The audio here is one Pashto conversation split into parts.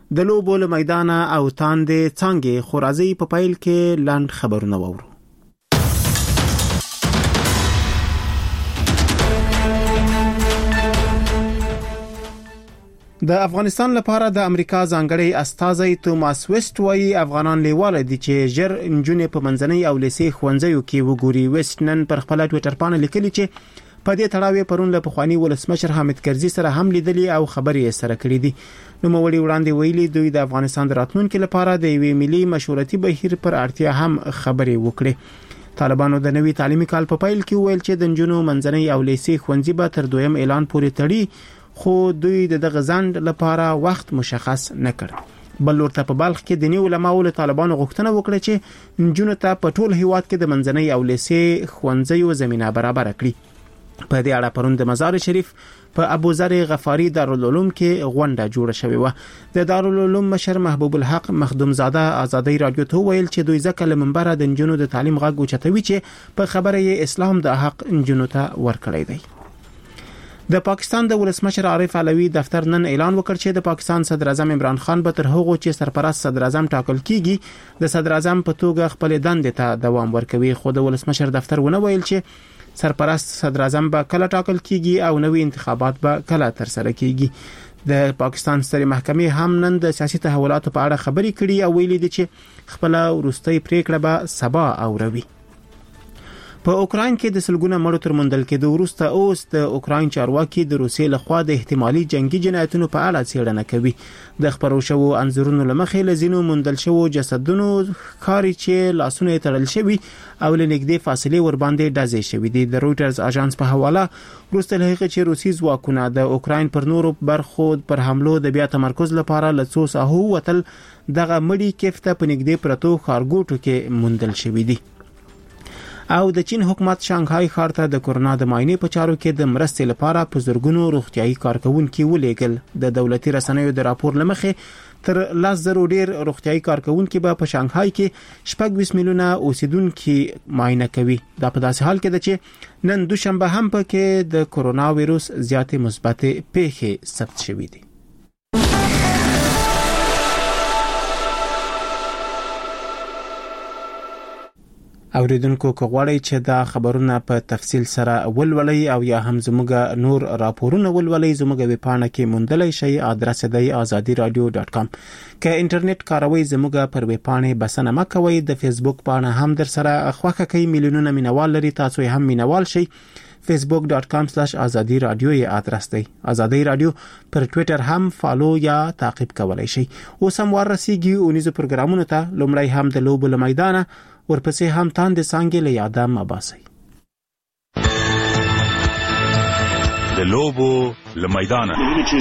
د لوبو له میدانه او تاندې څنګه خورازي په پایل کې لاند خبرونه وورو. د افغانستان لپاره د امریکا ځانګړی استازی توماس ویسټ وايي افغانان لیواله دي چې جر انجونې په منځنۍ او لیسې ښوونځیو کې وګوري. ویسټ نن پر خپل ټوئیټر باندې لیکلي چې په دې تړاو پرون له پخوانی ولسمشر حامد کرزي سره هم لیدلي او خبرې سره کړې دي. نو مولي وړاندې ویلي دوی د افغانستان د راتلونکو لپاره د یوې ملي مشورتي بهیر پر اړتیا هم خبرې وکړي. طالبانو د نوي تعلیمي کال په پایل کې ویل چې د انجونو منځنۍ او لیسې ښوونځي به تر دویم اعلان پورې تړي، خو دوی دغه ځند لپاره وخت مشخص نه کړ. بل ورته په بلخ کې د نیو علماء له طالبانو غوښتنه وکړه چې انجونو ته په ټول هیواد کې د منځنۍ او لیسې ښوونځیو زمينه برابر کړي. په دې اړه پرون د مزار شریف په ابوذر غفاری دارالعلوم کې غونډه جوړه شوې و. د دارالعلوم مشر محبوب الحق مخدوم زاده آزادۍ رادیو ته ویل چې دوی ځکه له منبر د انجونو د تعلیم غږ اوچتوي چې په خبره یې اسلام د حق انجونو ته ورکړی دی. د پاکستان د ولسمشر عارف علوي دفتر نن اعلان وکړ چې د پاکستان صدر اعظم عمران خان به تر هغه چې سرپرست صدر اعظم ټاکل کیږي د صدر اعظم په توګه خپل دندې ته دوام ورکوي. خو د ولسمشر دفتر ونه ویل چې سرپرست صدر اعظم به کله ټاکل کیږي او نوې انتخابات به کله تر سره کیږي. د پاکستان سترې محکمې هم نن د سیاسي تحولاتو په اړه خبرې کړي او ویلي دي چې خپل وروستۍ پریکړه به سبا اوروي. په اوکراین کې د سلګونه مړو تر مندل کې د وروسته اوس د اوکراین چارواکي د روسیې لخوا د احتمالي جنگي جنایتونو په اړه څېړنه کوي. د خبرو شوو انځورونو لمخې لزینو مندل شوو جسدونو خاري چې لاسونه تړل شوی او لنګدې فاصله ور باندې ډازې شوې دي. د رويټرز اژانس په حواله وروسته له هغه چې روسي ځواکونه د اوکراین پر نورو برخو پر حملو د بیا تمرکز لپاره لڅو ساحو وتل دغه مړی کېفته په نګدې پرتو خارګوټو کې مندل شوې دي. او د چین حکومت شانګهای ښار ته د کورونا د معاینې په چارو کې د مرستې لپاره په زرګونو روغتيایي کارکونکو ولېګل. د دولتي رسنیو د راپور لمخې تر 10,000 ډیر روغتيایي کارکونکو به په شانګهای کې 26 میلیونه اوسیدونکو معاینه کوي. دا په داسې حال کې ده چې نن دوشنبه هم پکې د کورونا وایروس زیاتې مثبت پیښې ثبت شوې دي. اوریدونکو کوغړی چې دا خبرونه په تفصیل سره ولولي او یا هم زموږ نور راپورونه ولولي زموږ ویب پاڼه کې موندلای شي. ادرس دی azadiradio.com. که انټرنیټ کاروي زموږ پر ویب پاڼه بسنه مکوئ. د فیسبوک پاڼه هم در سره خوښه کوي. میلیونونه مینوال لري. تاسو هم مینوال شئ. facebook.com/azadiradio یې ادرس دی. ازادي رادیو پر ټوئیټر هم فالو یا تعقیب کولای شئ. اوس هم ورسیږي اونیزو پروګرامونو ته. لومړی هم د لوبو لمیدانه ورپسې هم تاند څنګه له یاده مباسي. د لوبو لمیدانه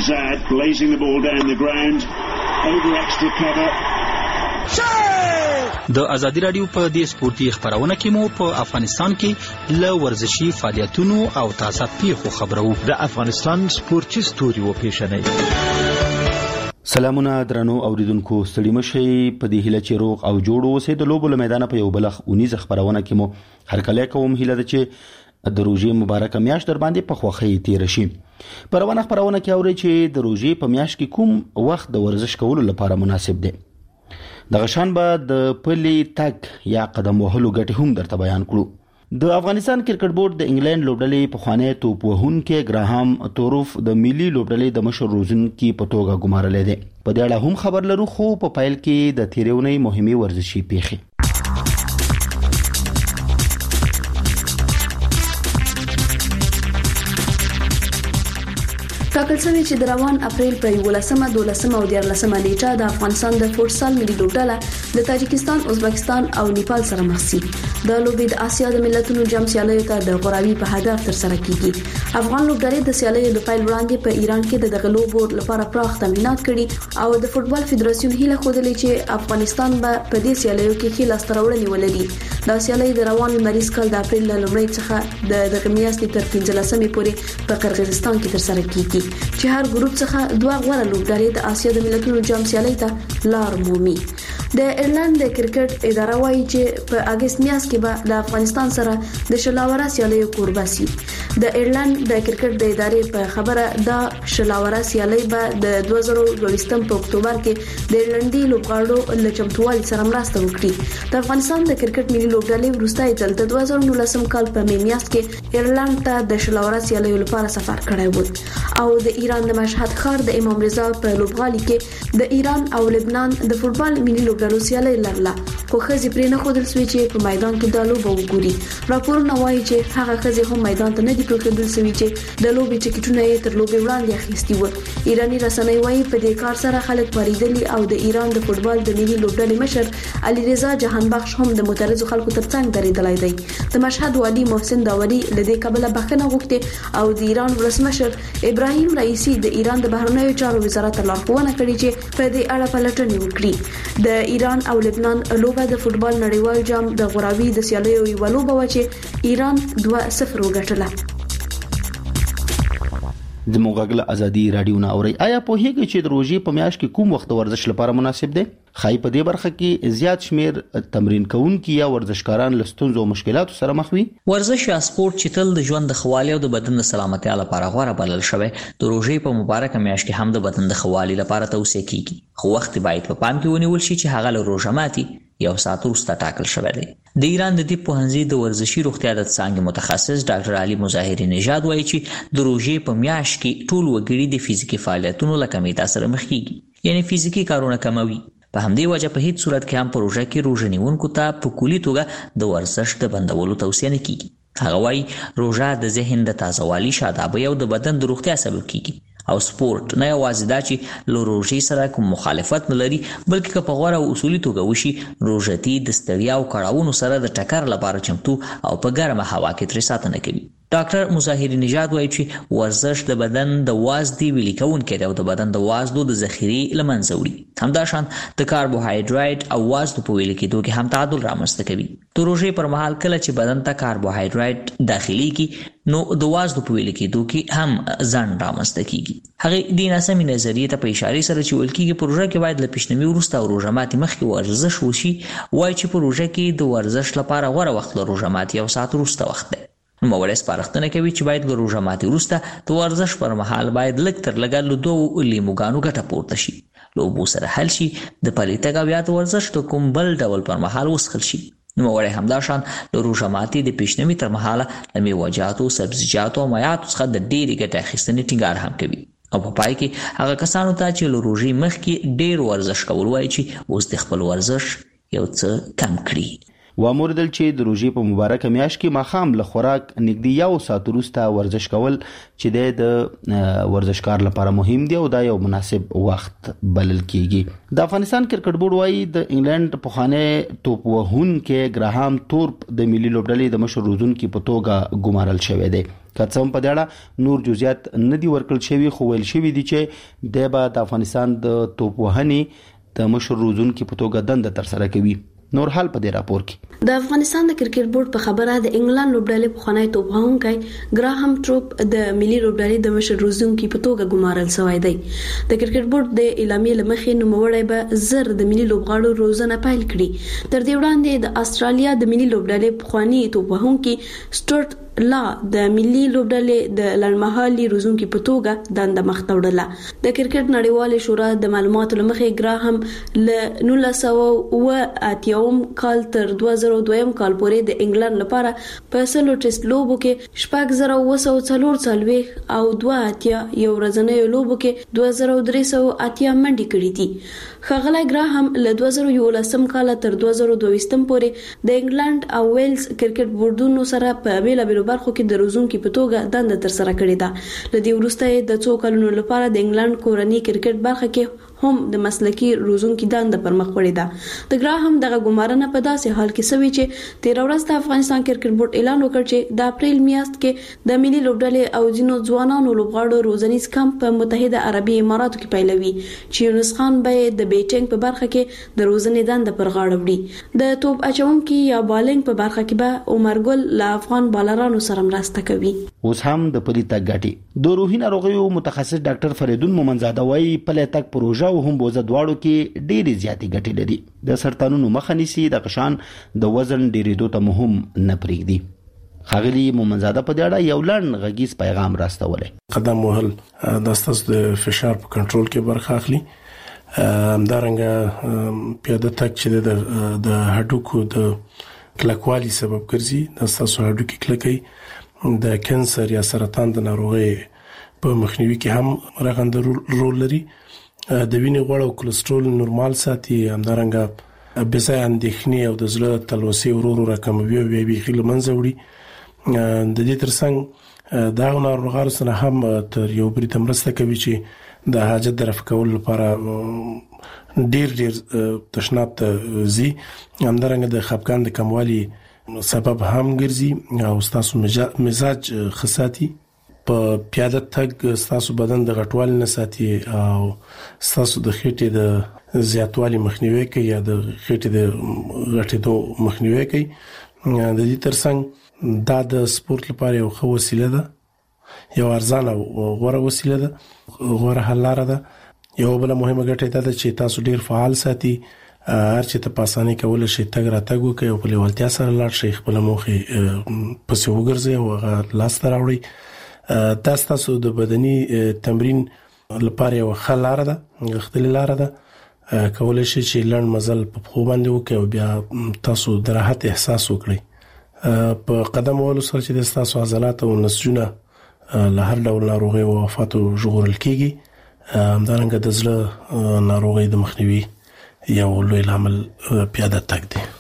د ازادي رادیو په دې سپورتي خبرونه کې مو په افغانستان کې له ورزشي فعالیتونو او تازه پیښو خبرو. د افغانستان سپورتي ستوري و پیښنې. سلامونه درنو اوریدونکو، ستړي مشئ. په دې هیله چې روغ او جوړ اوسئ. د لوبو لمیدانه په یو بلخ 19 خبرونه کې مو هر کله کوم هیله ده چې د روزې مبارکه میاشت در باندې په خوخي تیر شي. پرونه خبرونه کې اوري چې د روزې په میاشت کې کوم وخت د ورزش کولو لپاره مناسب دی. د غشان به د پلي تک یا قدم وهلو ګټې هم درته بیان کړو. د افغانستان کرکټ بورډ د انګلند لوبډلې په خوانې توپ وهونکو ګراهام توروف د ملي لوبډلې د مشر روزنکي په توګه ګمارل دي. په دې اړه هم خبر لرو، خو په پایل کې د تیرونې مهمه ورزشي پیښې. ټاکل شوی چې د روان اپریل په 11 12 او 14 نیټه د افغانستان د فوټسال ملي لوبډله د تاجکستان، ازبکستان او نیپال سره مخ شي. د لوبې د آسیا د ملتونو جام سیالیو ته د غوراوي په هدف تر سره کیږي. افغان لوبډلې د سیالیو د پیل وړاندې په ایران کې د غلوبو لپاره پراخ تمرینات کړي او د فوټبال فدراسیون هیله خوده چې افغانستان به په دې سیالیو کې ښه لاس تراوړنې ولري. د سیالۍ د روان مریض کال د اپریل لومړۍ څخه د دغه میاشتې تر 15مې پورې په قرغیزستان کې تر سره کیږي چې هر ګروپ څخه دوه غوړه لوبډلې د آسیا د ملتونو جام سیالۍ ته لار مومي. د ایرلند د کرکټ اداره وايي چې په اگست میاشت کې به د افغانستان سره د شلاوره سیالیو کوربه شي. د ایرلند د کرکټ د ادارې په خبره دا شلاوره سیالي به د 2022 په اکتوبر کې د ایرلندي لوبغاړو له چمتووالي سره مرسته وکړي. د افغانستان د کرکټ ملي لوبډلې وروستي ځل د 2019 کال په میاشت کې ایرلند ته د شلاوره سیالي لپاره سفر کړی و او د ایران د مشهد ښار د امام رضا په لوبغالي کې د ایران او لبنان د فوتبال ملي لوبډلو سیالي لرله، خو خزي پرې نه خودل سوي چې په میدان کې د لوبو وګوري. راپورونه وايي چې هغه خزي هم میدان ته نه دي پریښودل سوي چې د لوبي ټیکټونه یې تر لوبي وړاندې اخیستي و. ایرانی رسنۍ وايي په دې کار سره خلک پریدلي او د ایران د فوتبال د ملي لوبډلې مشر علي رضا جهان بخش هم د مترجو خلکو ترڅنګ درېدلای دی. د مشهد والي محسن داوري لدې قبل بخښنه غوښته او د ایران ولسمشر ابراهیم رئیسی د ایران د بهرنیو چارو وزارت لارښوونه کړې چې په دې اړه پلټنې وکړي. د ایران او لبنان لوبه د فوتبال نړیوال جام د غوراوي د سیالیو یو لوبه و چې ایران 2-0 وګټله. د موغاګل ازادي رادیو نه اوري. آیا په هیګه چې د روزي په میاشت کې کوم وخت ورزش لپاره مناسب دی؟ خای په دې برخه کې زیات شمیر تمرین کوونکي یا ورزشکاران له ستونزو او مشکلاتو سره مخ وي. ورزش یا سپورت چې تل د ژوند د خوالي او د بدن د سلامتیا لپاره غوړه بلل شوی د روزي په مبارکه میاشت کې هم د بدن د خوالي لپاره توصیه کیږي، خو وخت باید په پام کې ونیول شي چې هغه له روزه ماتي یو ساعت وروسته ټاکل شوی دی. د ایران د طب پوهنځي د ورزشي روغتیا د څانګې متخصص ډاکټر علي مظاهری نژاد وایي چې د روزي په میاشت کې ټول وګړي د فزیکي فعالیتونو له کمیدا سره مخ کیږي، یعنی فزیکي کارونه کموي. په همدې وجه په هیڅ صورت کې هم په روزه کې روزه نیونکو ته په کلي توګه د ورزش د بندولو توصیه نه کیږي. هغه وایي روزه د ذهن د تازهوالي، شادابۍ او د بدن د روغتیا سبب کیږي او سپورت نه یوازې دا چې له روژې سره کوم مخالفت نه لري، بلکې که په غوره او اصولي توګه وشي روژتي د ستړیا او کړاوونو سره د ټکر لپاره چمتو او په ګرمه هوا کې ترې ساتنه کوي. ډاکټر مظاهری نژاد وایي چې ورزش د بدن د وازدې ویلي کوونکی دی او د بدن د وازدو د ذخیرې له منځه وړي. همداشان د کاربوهایډریټ او وازدو په ویلي کېدو کې هم تعادل رامنځته کوي. د روژې پر مهال کله چې بدن ته کاربوهایډریټ داخليږي نو د وازدو په ویلي کېدو کې هم ځنډ رامنځته کیږي. هغه د ناسمې نظریې ته په اشاره سره چې ویل کېږي په روژه کې باید له پیشنوي وروسته او روژه ماتي مخکې ورزش وشي، وایي چې په روژه کې د ورزش لپاره غوره وخت له روژه ماتي یو ساعت وروسته وخت دی. نوموړی سپارښتنه کوي چې باید له روژه ماتي وروسته د ورزش پر مهال باید لږ تر لږه له 2 لیموګانو ګټه پورته شي، له اوبو سره حل شي، د پلي تګ او یا د ورزش د کوم بل ډول پر مهال وڅښل شي. نوموړی همداشان له روژه ماتي د پیشنوي تر مهاله له میوه‌جاتو، سبزیجاتو او مایعاتو څخه د ډېرې ګټې اخیستنې ټینګار هم کوي او په پای کې هغه کسانو ته چې له روژې مخکې ډېر ورزش کول وایي چې اوس د خپل ورزش یو څه کم کړي. واموردل چې د روژې په مبارکه میاشت کې ماښام له خوراک نږدې یو ساعت وروسته ورزش کول چې د ورزشکار لپاره مهم دی او دا یو مناسب وخت بلل کیږي. د افغانستان کرکټ بورډ وايي د انګلند پخوانی توپ وهونکی ګراهام تورپ د ملي لوبډلې د مشر روزونکي په توګه ګمارل شوی دی. که څه هم په دې اړه نور جزئیات نه دي ورکړل شوي، خو ویل شوي دي چې د افغانستان د توپ وهنې د مشر روزونکي په توګه دنده ترسره کوي. نور حال په دې راپور کې د افغانستان د کرکټ بورډ په خبره د انګلند لوبډلې پخوانی توپ وهونکی ګراهام تورپ د ملي لوبډلې د مشر روزونکي په توګه ګمارل شوی دی. د کرکټ بورډ د اعلامیې لمخې نوموړی به زر د ملي لوبغاړو روزنه پیل کړي. تر دې وړاندې د استرالیا د ملي لوبډلې پخوانی توپ وهونکي سټورت لا د ملي لوبډلې د لړمحالي روزونکي په توګه دنده مخته وړله. د کرکټ نړیوالې شورا د معلوماتو لمخې ګراهام له 1980 کال تر 2002 کال پورې د انګلند لپاره په سلو ټیسټ لوبو کې 4944 او 2 یو ورځنۍ لوبو کې 2380 منډې کړې دي. ښاغلی ګراهام له 2011 کال تر 2022 پورې د انګلند او ویلز کرکټ بورډونو سره په بیلابیلو برخو کې د روزونکي په توګه دنده ترسره کړې ده. له دې وروسته د 2 کلونو لپاره د انګلند کورنۍ کرکټ برخه کې هم د مسلکي روزونکي دنده پر مخ وړې ده. د ګراهام دغه ګمارنه په داسې حال کې سوي چې 13 ورځ د افغانستان کرکټ بورډ اعلان وکړ چې د اپریل میاشت کې د ملي لوبډلې او ځینو ځوانانو لوبغاړو روزنیز کمپ په متحده عربي اماراتو کې پیلوي چې یونس خان به د بیټینګ په برخه کې د روزنې دنده پر غاړه وړي. د توپ اچونکي یا بالینګ په برخه کې به عمر ګل له افغان بالرانو سره مرسته کوي. اوس هم د پلي تګ ګټي د روحي ناروغیو متخصص ډاکټر فریدون مومنزاده وايي پلي تګ پروژه او هم بوزه دواړو کې ډېری زیاتې ګټې لري. د سرطانونو مخه نیسي، د قشان د وزن ډېرېدو ته مهم نه پرېږدي. ښاغلي مومنزاده په دې اړه یو لړ غږیز پیغام راستولی. قدم وهل د ستاسو د فشار په کنټرول کې برخه اخلي. همدارنګه پیاده تګ چې د هډوکو د کلکوالي سبب ګرځي، د ستاسو هډوکي کلکي د کانسر یا سرطان د ناروغۍ په مخنیوي کې هم رغنده رول لري. د وینې غوړ او کولېسترول نورمال ساتي. همدارنګه بځای اندېښنې او د زړه تلوسې ورو راکموي او بیا بیخي له منځه وړي. د دې ترڅنګ دا ناروغانو سره هم تر یو برید مرسته کوي چې د حاجت د رفع کولو لپاره ډیر تشناب ته ځي. همدارنګه د خپګان د کموالي سبب هم ګرځي او ستاسو مزاج خساتي. په پیاده تګ ستاسو بدن د غټوالي نه ساتي او ستاسو د خېټې د زیاتوالي مخنیوي کوي یا د خېټې د غټېدو مخنیوي کوي. د دې ترڅنګ دا د سپورت لپاره یو ښه وسیله ده، یو ارزانه او غوره وسیله ده، غوره حل لاره ده. یو بل مهمه ګټه دا ده چې تاسو ډیر فعال ساتي. هر چې ته په اسانۍ کولای شئ تګ راتګ وکړئ او په لیوالتیا سره لاړ شئ، خپل موخې پسې وګرځئ او هغه لاس ته راوړئ. تاسو د بدني تمرین لپاره یو ښه لاره ده، غښتلې لاره ده. کولای شئ چې لنډ مزل په پښو باندې وکړئ او بیا تاسو د راحت احساس وکړئ. په قدم وهلو سره چې تاسو عضلات او نسجونه له هر ډول ناروغۍ او آفاتو ژغورل کیږي. همدارنګه د زړه ناروغۍ د مخنیوي یو لوی عامل پیاده تګ دی.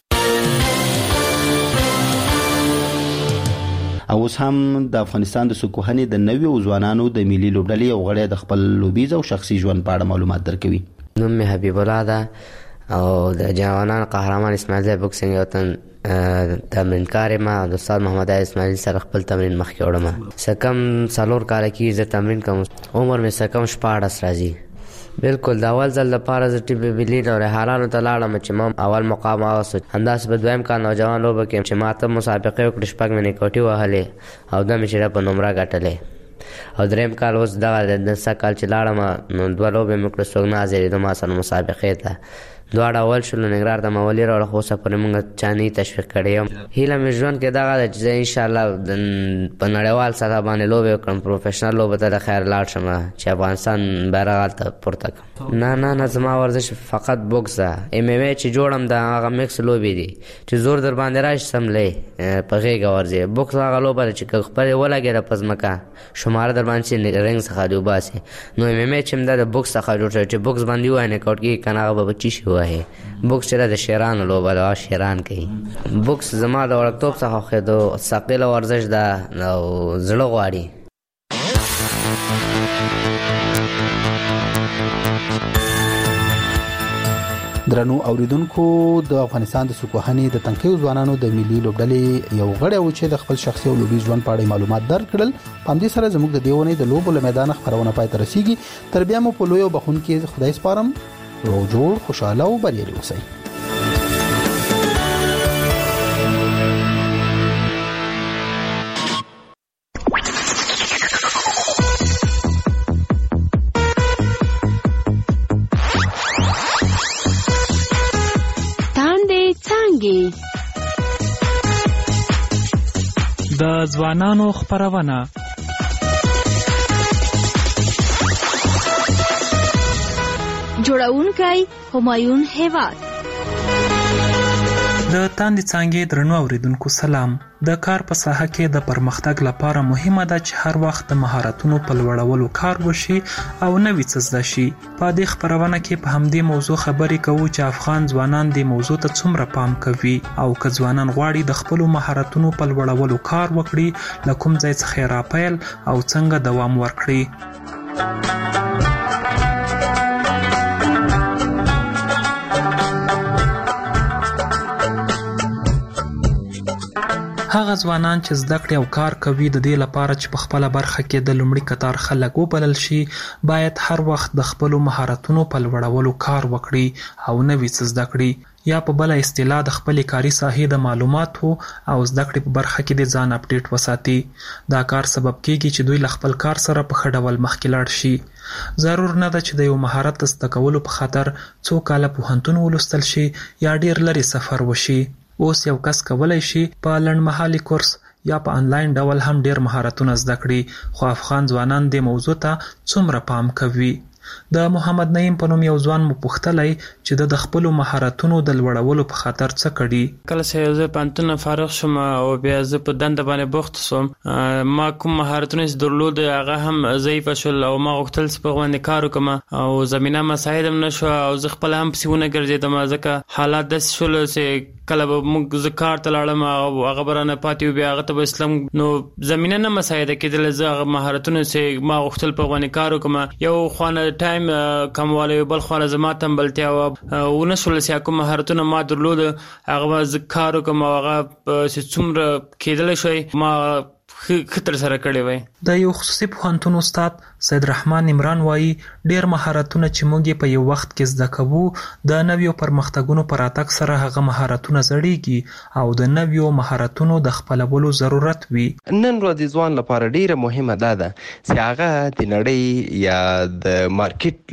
او اوس هم د افغانستان د سکوهنې د نویو ځوانانو د ملي لوبډلې او غړي د خپل لوبیز او شخصي ژوند په اړه معلومات درکوي. نوم مې حبیب الله ده او د جوانان قهرمان اسماعیل زای بوکسینګ یو تن تمرینکار ما د استاد محمد اسماعیل سره خپل تمرین مخکې وړم. سکم 4 کال کې زه تمرین کوم. عمر مې سکم 14 راځي. بالکل د اول ځل لپاره زه ټي بي او رحالانو ته لاړم چې ما اول مقام واغسته. همداسې په دویم کال نوجوان لوبه کې چې ما ته مسابقه وکړه، شپږ مې نیکوټي وهلې او د مې چې په نمره ګټلې. او دریم کال اوس دغه د سکال چې لاړم نو 2 لوبې مې کړې، څوک نه حاضرېده ما سره مسابقې ته. دواړه اول شول، ننګرهار ته مولي راوړه، خو اوسه پورې موږ چاني تشویق کړی یم. هیله مې ژوند کې دغه ده چې زه انشاءالله په نړیوال سطح باندې لوبې وکړم، پروفیشنل لوبه ته د خیر لاړ شم چې افغانستان بیرغ هلته پورته کړم. نه زما ورزش فقط بوکس ده. MMA چې جوړم د هغه میکس لوبې دي چې زور در باندې راشي سملی په غېږه ورځي. بوکس هغه لوبه ده چې که خپلې ولګېده په ځمکه شماره در باندې چې رنګ څخه دې وباسي. نو MMA چې دا د بوکس څخه جوړ شوی چې بوکس باندې ووایي نکاوټ کېږي که نه هغه به بچي شي ووایي. بوکس چې د شیرانو لوبه ده، شیران کوي. بوکس زما د وړکتوب څخه خوښېدو، ثقیله ورزش ده او زړه غواړي. درنو اوریدونکو، د افغانستان د سکوهنې د تنکیو ځوانانو د ملي لوبډلې یو غړی و چې د خپل شخصي او لوبي ژوند په اړه معلومات درکړل. په همدې سره زموږ د دیونې د لوبو له میدان خبرونه پای ته رسیږي. تر بیا مو په لوی او بخونکي خدای سپارم. روغ جوړ، خوشاله او بریالي اوسئ. د ځوانانو خبرونه جوړونکی همایون هیواد. د تاندې څانګې درنو اوریدونکو سلام. د کار په ساحه کې د پرمختګ لپاره مهمه ده چې هر وخت د مهارتونو په لوړولو کار وشي او نوې څه زده شي. په دې خبرونه کې په همدې موضوع خبرې کوو چې افغان ځوانان دې موضوع ته څومره پام کوي او که ځوانان غواړي د خپلو مهارتونو په لوړولو کار وکړي، له کوم ځای څخه یې راپیل او څنګه دوام ورکړي. هغه ځوانان چې زده کړې او کار کوي د دې لپاره چې په خپله برخه کې د لومړي کتار خلک وبلل شي، باید هر وخت د خپلو مهارتونو په لوړولو کار وکړي او نوې څه زده کړي، یا په بله اصطلاح د خپلې کاري ساحې د معلوماتو او زده کړې په برخه کې د ځان اپډیټ وساتي. دا کار سبب کېږي چې دوی له خپل کار سره په ښه ډول مخکې لاړ شي. ضرور نه ده چې د یو مهارت د زده کولو په خاطر څو کاله پوهنتون ولوستل شي یا ډېر لرې سفر وشي. اوس یو کس کولای شي په لنډمهالي کورس یا په انلاین ډول هم ډیر مهارتونه زده کړي، خو افغان ځوانان د موضوع ته څومره پام کوي؟ د محمد نعیم په نوم یو ځوان مو پوښتلی چې د خپلو مهارتونو د لوړولو په خاطر څه کړي. کله چې زه پوهنتون فارغ شوم او بیا زه په دنده باندې بوخت شوم، ما کوم مهارتونه چې درلود هغه هم ضعیف شول او ما غوښتل چې په باندې کار وکړم او زمينه مساعد هم نشو او زه خپل هم پسونه ګرځیدم، ځکه حالات داسې شول چې کله به موږ زه کار ته لاړم او هغه برانه پاتې بیا هغه ته به اسلام نو زمينه نه مساعده کېدل. زه هغه مهارتونه چې ما غوښتل په باندې کار وکړم، یو خوانه ټایم کمواله بل خوانه زما تمبلتیا او نشول چې کوم مهارتونه ما درلود هغه ز کار وکړم هغه چې څومره کېدل شوی ما خطر سره کړی وای. د یو خصوصي پوهنتون استاد سید رحمان عمران وایي ډیر مهارتونه چې موږ په یو وخت کې زده کوو د نویو پرمختګونو پر اتک سره هغه مهارتونه زړیږي او د نویو مهارتونو د خپلولو ضرورت وي. نن ورځ ځوان لپاره ډیره مهمه ده چې هغه د نړۍ یا د مارکیټ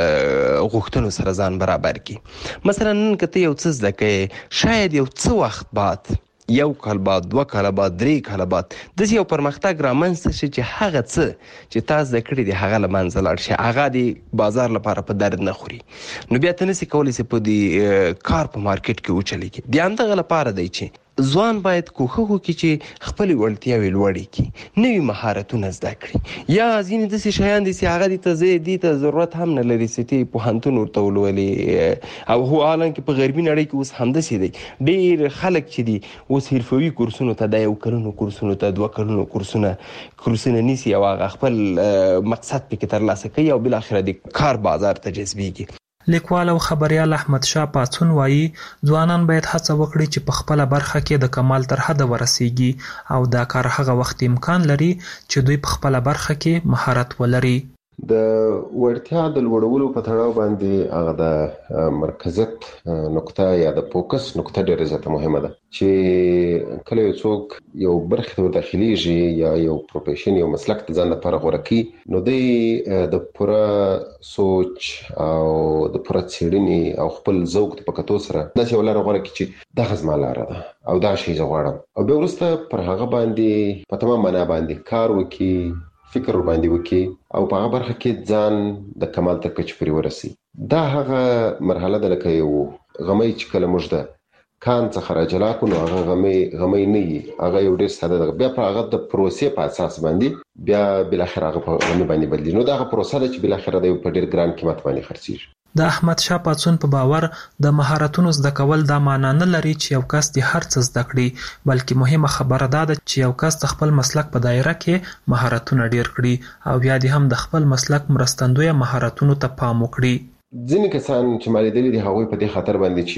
غوښتنو سره ځان برابر کړي. مثلا نن کته یو څه زده کوي، شاید یو څه وخت بعد، یو کال بعد، 2 کال بعد، 3 کال بعد د یو پرمختګ رامنځته شي چې هغه څه چې تاسو د کړی دی هغه لمنځه لاړ شي، هغه د بازار لپاره په درد نه خوري، نو بیا ته نسی کولی چې په دې کار په مارکیټ کې وچلیږي. د همدغه لپاره دی چې ځوان باید کوښښ وکړي چې خپل وړتیاوې لوړې کړي، نوي مهارتونه زده کړي، یا ځینې داسې شیان دي چې هغه دې ته ضرورت هم نه لري چې ته پوهنتون ورته ولولې او هو حالانکه په غربي نړۍ کې اوس همداسې دی. ډېر خلک چې دي اوس حرفوي کورسونو ته، د 1 کلونو کورسونو ته، 2 کلونو کورسونه نیسي او هغه خپل مقصد پکې ترلاسه کوي او بالاخره د کار بازار ته جذبېږي. لیکوال او خبریال احمد شاه پاڅون وایي ځوانان باید هڅه وکړي چې په خپله برخه کې د کمال تر حده ورسیږي او دا کار هغه وخت امکان لري چې دوی په خپله برخه کې مهارت ولري. د وړتیا د لوړولو په تړاو باندې هغه د مرکزیت نقطه یا د فوکس نقطه ډېره زیاته مهمه ده چې کله یو څوک یو برخه ته داخليږي یا یو پروفیشن یو مسلک ته ځان لپاره غوره کړي، نو د پوره سوچ او د پوره څېړنې او خپل ذوق په کتو سره داسې ولاره غوره کړي چې دغه زما لاره ده او دا شی زه غواړم او بیا وروسته پر هغه باندې په تمام معنا باندې کار وکړي، فکر باندې وکړي او په هغه برخه کې ځان د کمال تر کچې پورې ورسي. دا هغه مرحله ده لکه یو غمی چې کله موږ د کان څخه راجلا کړو، نو هغه غمی نه وي، هغه یو ډېر ساده ده. بیا په هغه د پروسې په اساس باندې بیا بالاخره هغه په غمی باندې بدلېږي. نو دا هغه پروسه ده چې بالاخره د یو په ډېر ګران قیمت باندې خرڅېږي. د احمد شاه پاڅون په باور د مهارتونو زده کول دا معنا نه لري چې یو کس د هر څه زده کړي، بلکې مهمه خبره ده چې یو کس د خپل مسلک په دایره کې مهارتونه ډیر کړي او بیا هم د خپل مسلک مرستندوی مهارتونو ته پام وکړي. ځینې کسان چې ما لیدلي دي هغوی په دې خاطر باندې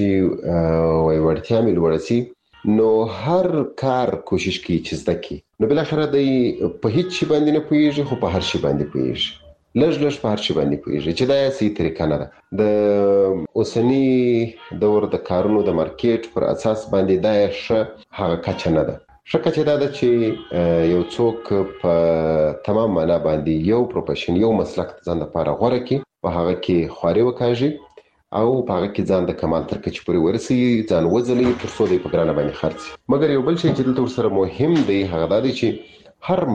چې وړتیا مې لوړه سي، نو هر کار کوشش کوي چې زده کړي، نو بالاخره دی په هیڅ شي باندې نه پوهېږي خو په هر شي باندې پوهېږي، لږ په هر شي باندې پوهېږي چې دا یې صحیح طریقه نه ده. د اوسني دور د کارونو د مارکیټ پر اساس باندې دا یې ښه هغه کچه نه ده. ښه کچه دا ده چې یو څوک په تمام معنا باندې یو پروفیشن یو مسلک ځان لپاره غوره کړي، په هغه کې خواري وکاږي او په هغه کې ځان د کمال تر کچې پورې ورسي، ځان وځلي تر څو دی په ګرانه باندې خرڅي. مګر یو بل شی چې دلته ورسره مهم دی هغه دا دی چې هر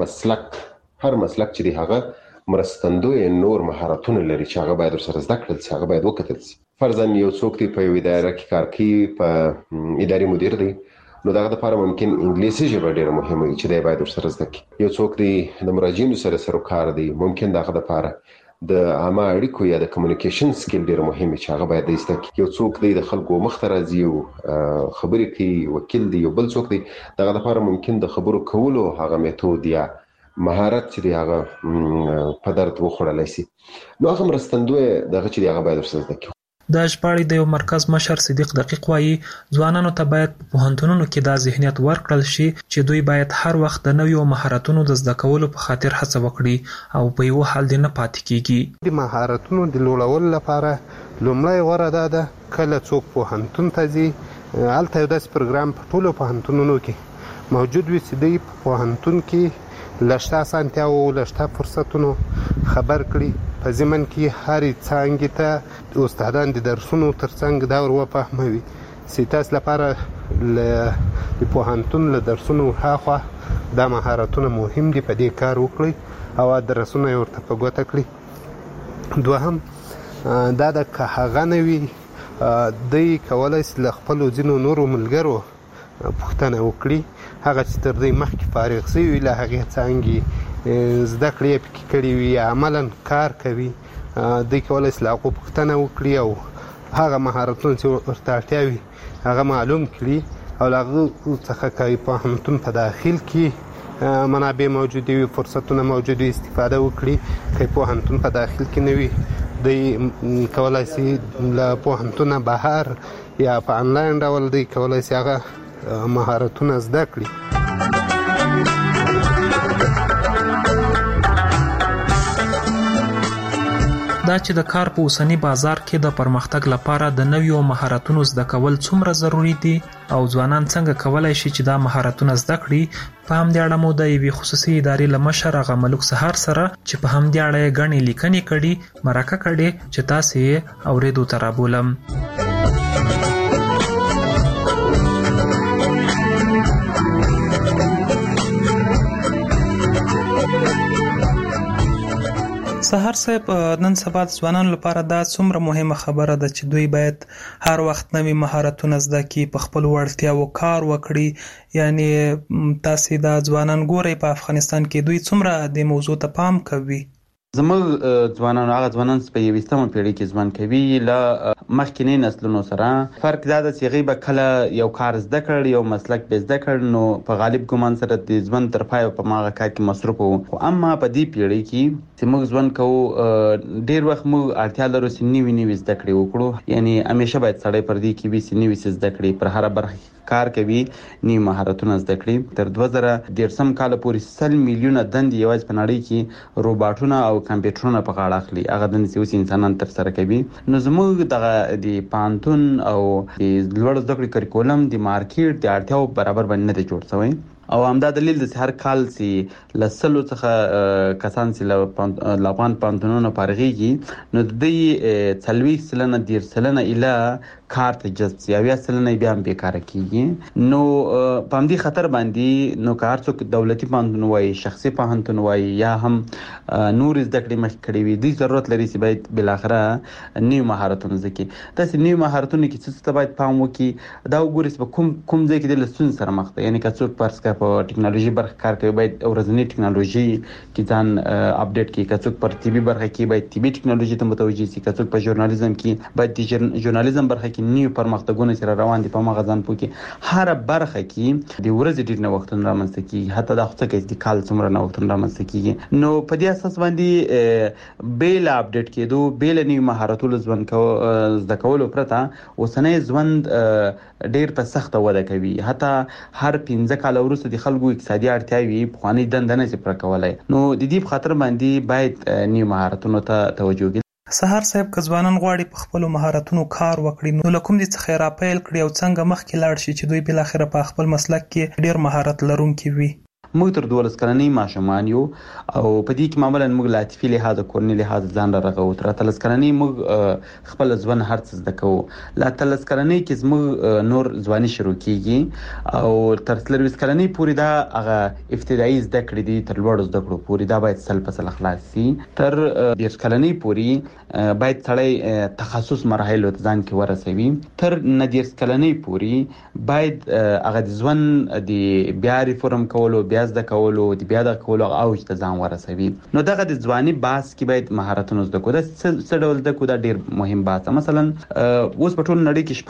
مسلک چې دی هغه مرستندوی نور مهارتونه لري چې هغه باید ورسره زده کړل شي، هغه باید وکتل شي. فرضاً یو څوک دی په یو اداره کې کار کوي، په اداري مدیر دی، نو دغه لپاره ممکن انګلیسي ژبه ډېره مهمه وي چې دی باید ورسره زده کړي. یو څوک دی د مراجعینو سره کار دی، ممکن دغه لپاره د عامه اړیکو یا د کمیونیکیشن سکیل ډېر مهم چې هغه باید زده کړي. یو څوک دی د خلکو مخ ته راځي او خبرې کوي، وکیل دی، یو بل څوک دی دغه لپاره ممکن د خبرو کولو هغه میتود یا مهارت چې دی هغه په درد وخوړلی شي، نو هغه مرستندوی دغه چې دی هغه باید ورسره زده کړي. د ژباړې د یو مرکز مشر صدیق دقیق وایي ځوانانو ته باید په پوهنتونونو کې دا ذهنیت ورکړل شي چې دوی باید هر وخت د نویو مهارتونو د زده کولو په خاطر هڅه وکړي او په یو حال دې نه پاتې کیږي. د مهارتونو د لوړولو لپاره لومړی غوره ده کله څوک پوهنتون ته ځي، هلته یو داسې پروګرام په ټولو پوهنتونونو کې موجود وي چې دوی په پوهنتون کې لشته اسانتیاو لشته فرصتونو خبر کړي، په ضمن کې هرې څانګې ته استادان د درسونو ترڅنګ دا ور وفهموي چې تاسو لپاره د پوهنتون له درسونو هاخوا دا مهارتونه مهم دي، په دې کار وکړئ او درسونه یې ورته په ګوته کړئ. دوهم دا د که هغه نه وي دوی کولی شي له خپلو ځینو نورو ملګرو پوښتنه وکړي، هغه چې تر دوی مخکې فارغ شوي وي له هغې څانګې زده کړې یې پکې کړي وي یا عملا کار کوي، دوی کولی شي له هغو پوښتنه وکړي او هغه مهارتونه چې ورته اړتیا وي هغه معلوم کړي او له هغو څخه که پوهنتون په داخل کې منابع موجودې وي، فرصتونه موجود وي، استفاده وکړي. که پوهنتون په داخل کې نه وي دوی کولی شي له پوهنتونه بهر یا په انلاین ډول دوی کولی شي هغه مهارتونه زده کړي. دا چې د کار په اوسنی بازار کې د پرمختګ لپاره د نویو مهارتونو زده کول څومره ضروری دي او ځوانان څنګه کولای شي چې دا مهارتونه زده کړي، په همدې اړه مو د یوې خصوصي ادارې له مشر هغه ملک سهار سره چې په همدې اړه یې ګڼې لیکنې کړي مرکه کړې چې تاسې یې اورېدو ته رابولم. سهار صاحب، نن سبا ځوانانو لپاره دا څومره مهمه خبره ده چې دوی باید هر وخت نوي مهارتونه زده کړي، په خپل وړتیاو کار وکړي. یعنی تاسو دا ځوانان ګورئ په افغانستان کې دوی څومره د موضوع ته پام کوي؟ زموږ ځوانان هغه ځوانان چې په 21مه پیړۍ کې ژوند کوي له مخکینی نسلونو سره فرق دا ده چې هغوی به کله یو کار زده کړ، یو مسلک به زده کړ، نو په غالب ګمان سره د ژوند تر پایه په هماغه کار کې مصروف وو. خو اما په دې پیړۍ کې چې موږ ژوند کوو ډېر وخت موږ اړتیا لرو چې نوي زده کړې وکړو. یعنی همیشه باید سړی پر دې کې وي چې نوي څه زده کړي، پر هره برخه کار کوي، نوي مهارتونه زده کړي. تر 2013 کال پورې 100 میلیونه دندې یوازې په نړۍ کې روباټونه او کمپیوټرونه په غاړه اخلي، هغه دندې چې اوس انسانان تر سره کوي. نو زموږ دغه د پوهنتون او د لوړ زده کړې کریکولم د مارکیټ د اړتیاو برابر باندې نه دی جوړ شوی او همدا دلیل دی چې هر کال چې له 100 څخه کسان چې له افغان پوهنتونونو فارغېږي نو د دوی 40% 10% اله کار ته جذب شي، 80% بیا هم بیکاره کېږي. نو په همدې خطر باندې نو که هر څوک دولتي پوهنتون وایي، شخصي پوهنتون وایي یا هم نور زده کړې مخکې کړې وي، دوی ضرورت لري چې باید بالاخره نوي مهارتونه زده کړي. داسې نوي مهارتونه کې څه ته باید پام وکړي، دا وګورئ چې په کوم ځای کې د له ستونزې سره مخ ده. یعنې که څوک فرض کړه په ټکنالوژي برخه کار کوي باید ورځنی ټکنالوژي کې ځان اپډیټ کړي، که څوک پر طبي برخه کې باید طبي ټکنالوژي ته متوجه شي، که څوک په ژورنالیزم کې باید د ژورنالیزم برخه کې نوي پرمختګونه چې روان دي په هغه ځان پوه کړي. هر برخه کې د ورځې ډېر نوښتونه رامنځته کېږي، حتی دا خو څه کوي د کال څومره نوښتونه رامنځته کېږي. نو په دې اساس باندې بې له اپډیټ کېدو، بې له نوي مهارتونو زده کولو پرته اوسنی ژوند ډېر په سخته وده کوي. حتی هر 15 کال وروسته د خلکو اقتصادي اړتیاوې پخوانۍ دنده نه شي پوره کولی. نو د دې په خاطر باندې باید نوي مهارتونو ته توجه وکړي. سهار صاحب، که ځوانان غواړي په خپلو مهارتونو کار وکړي نو له کوم ځای څخه یې راپیل کړي او څنګه مخکې لاړ شي چې دوی بالاخره په خپل مسلک کې ډېر مهارت لرونکي وي؟ موږ تر 12 کلنۍ ماشومان یو او په دې کې معمولا موږ له عاطفي لحاظه کورني لحاظه ځان رغوو. تر 13 کلنۍ موږ خپل ځوان هر څه زده کوو. له 13 کلنۍ کې زموږ نور ځواني شروع کیږي او تر 23 کلنۍ پورې دا هغه ابتدایي زده کړې دي، تر لوړو زده کړو پورې دا باید سل په سل خلاص شي. تر 10 کلنۍ پورې باید سړی تخصص مرحلو ته ځان کې ورسوي. تر 19 کلنۍ پورې باید هغه د ژوند د بیا ریفورم کولو، بیا زده کولو، د بیا د کولو اوج ته ځان ورسوي. نو دغه د ځواني باس کې باید مهارتونه زده کړو. دا څه ډول زده کړو؟ دا ډېر مهم باس. مثلا اوس په ټول نړۍ کې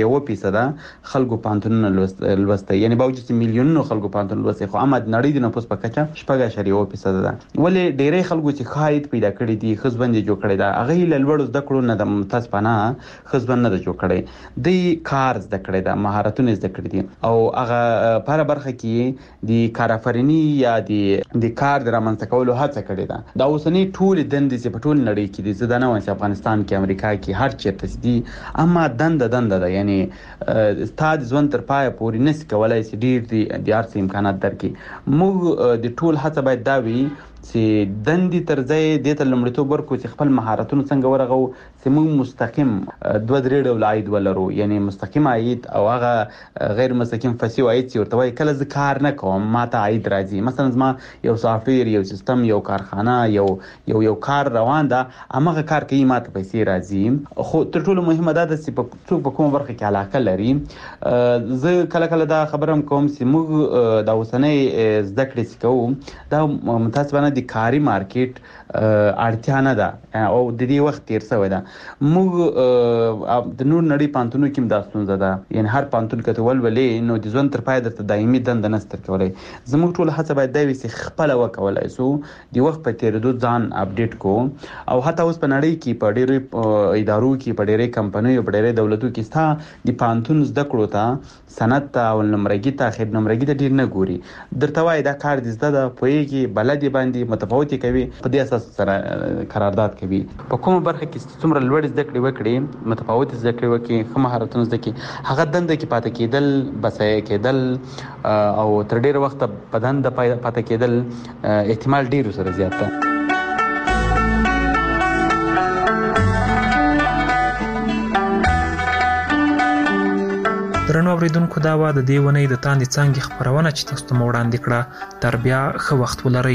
4.1% خلکو پوهنتونونه لوستی، یعنی باوجود چې میلیونونو خلکو پوهنتون لوستی، خو اما د نړۍ د نفوس په کچه 4.1% ده. ولې ډېری خلکو چې ښه عاید پیدا کړي دي، ښه ژوند یې جوړ کړی ده، هغوی له لوړو زده کړو نه د متاسفانه ښه ژوند نه ده جوړ کړی. دوی کار زده کړی ده، مهارتونه زده کړي دي او هغه په هره برخه کې د کارآفریني یا د کار د رامنځته کولو هڅه کړې ده. دا اوسنۍ ټولې دندې چې په ټول نړۍ کې دي، زه دا نه وایم چې افغانستان کې، امریکا کې، هر چېرته دي، اما دنده ده. یعنی ستا د ژوند تر پایه پورې نشي کولی چې ډېر د هر څه امکانات درکړي. موږ د ټول هڅه باید دا وي چې دندې تر ځای دې ته لومړیتوب ورکړو چې خپل مهارتونه څنګه ورغو چې موږ مستقیم 2-3 ډول عاید ولرو، یعنی مستقیم عاید او هغه غیر مستقیم فصیح عاید چې ورته وایي کله زه کار نه کوم ماته عاید راځي. مثلا زما یو سافټویر، یو سیستم، یو کارخانه، یو کار روان ده، همغه کار کوي ماته پیسې راځي. خو تر ټولو مهمه دا ده چې څوک په کومه برخه کې علاقه لري. زه کله دا خبره کوم چې موږ د اوسنۍ زده کړې چې کوو دا متاسفانه د کاري مارکیټ اړتیا نه ده او د دې وخت تیر شوی ده. موږ د نور نړۍ پانتونو کې دا ستونزه ده، یعنی هر پانتون کې ته ولولې نو د ژوند تر پای درته دایمي دنده نشته کولای. زموږ ټول هڅه باید دا وي چې خپل وکولای سو د وخت په تیریدو ځان اپډیټ کو. او حتی اوس په نړۍ کې په ډېرو ادارو کې په ډېرې کمپنیو په ډېرې دولتو کې ستا د پانتون زده کړو ته سند ته او نمرګي ته خیر نمرګي ته ډېر نه ګوري، درته وایي دا کار دې زده ده پوهېږي بلدې باندې متفاوتې کوي، په دې اساس سره قرارداد کوي. په کومه برخه کې څومره لوړ زده کړې وکړي، متفاوت زده کړې وکړي، ښه مهارتونه زده کړي، هغه دنده کې پاتې کېدل، بسایه کېدل او تر ډېر وخت په دنده پاتې کېدل احتمال ډېر سره زیات ده. درنو اوریدونکو، دا و د دې ونې د تاندې څانګې خپرونه چې تاسو ته مو وړاندې کړه. تر بیا ښه وخت ولرئ.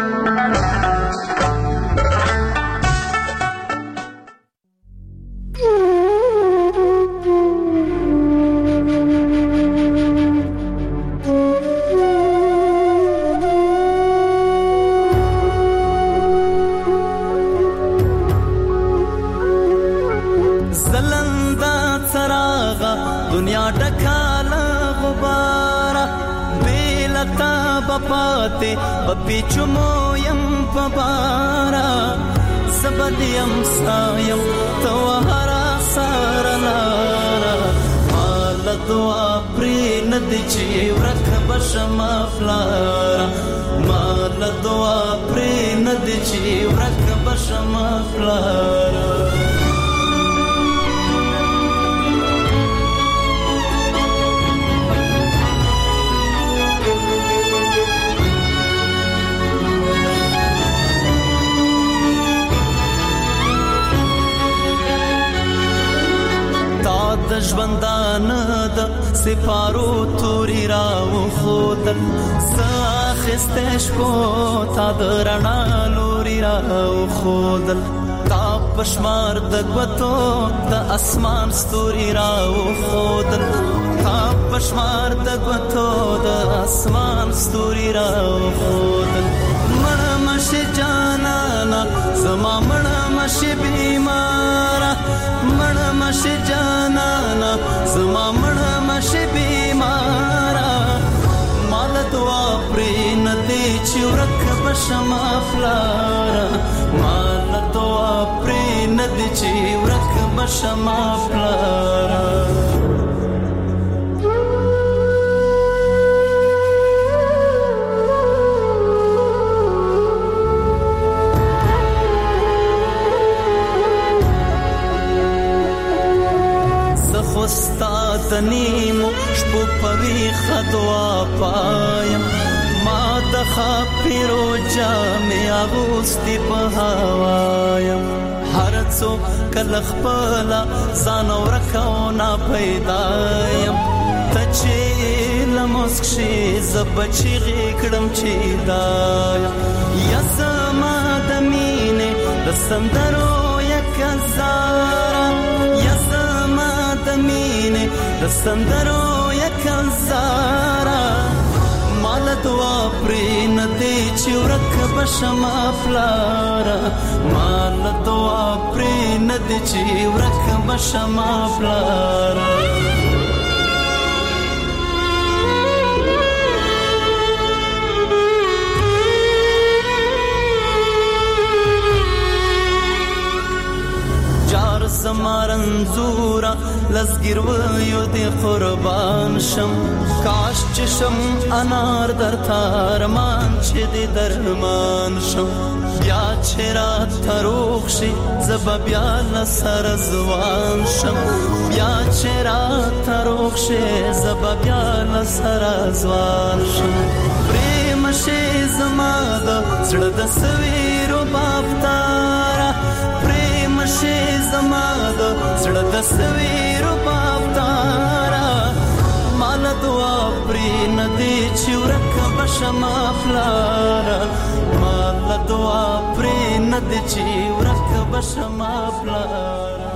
د ژوندانه د سپارو توري راو خودل ساخسته شپو تا د رڼا لوري راو خودل تا پشمار د غوتو د اسمان ستوري راو خودل تا پشمار د غوتو د اسمان ستوري راو خودل مړ مشه جانانا زما مړ مشه بیمارا مړ مشه جانانا زما مړ مشه بیمارا مال دعا پرې ندی چې ورک بشما فلارا مال دعا پرې ندی چې ورک بشما فلارا استاد نیمو شپو پوی خدوا پایم ما د خاپیرو جامې اغوستي په هوایم هر څوک کله خپل ځان ورکو نه پیدایم ته چې لمسک شي زه بچی غېکړم چې دایم یا زما د مینې د سندرو یک هزاره یا د مینې د سندرو یک هزاره مال دعا پرې ندی چې ورک بشما فلاره مال دعا پرې ندی چې ورک بشما فلاره زمارنزورا لزګر ویو دی قربان شم کاش چشم انار در تارمان چې دی درمان شم بیا چې رات تروخ شي زب بیا لسر زوان شم بیا چې رات تروخ شي زب بیا لسر زوان شم پریم شي زما د زړه د سویرو بافتارا پریم شي زما د زړه د سویرو بافتارا مال دعا پرې ندی چې ورک بشما پلارا مال دعا پرې ندی چې ورک بشما پلارا